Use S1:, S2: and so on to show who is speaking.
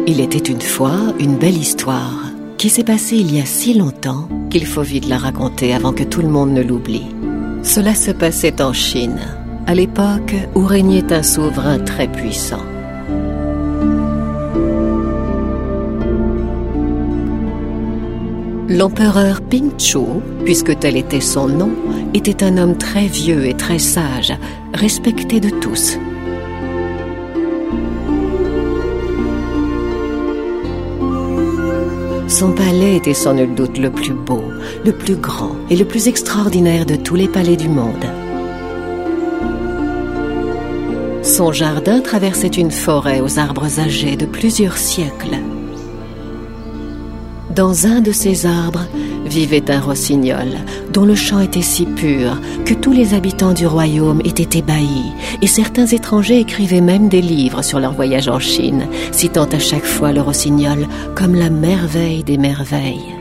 S1: Il était une fois une belle histoire qui s'est passée il y a si longtemps qu'il faut vite la raconter avant que tout le monde ne l'oublie. Cela se passait en Chine, à l'époque où régnait un souverain très puissant. L'empereur Ping Chu, puisque tel était son nom, était un homme très vieux et très sage, respecté de tous. Son palais était sans nul doute le plus beau, le plus grand et le plus extraordinaire de tous les palais du monde. Son jardin traversait une forêt aux arbres âgés de plusieurs siècles. Dans un de ces arbres vivait un rossignol dont le chant était si pur que tous les habitants du royaume étaient ébahis et certains étrangers écrivaient même des livres sur leur voyage en Chine, citant à chaque fois le rossignol comme la merveille des merveilles.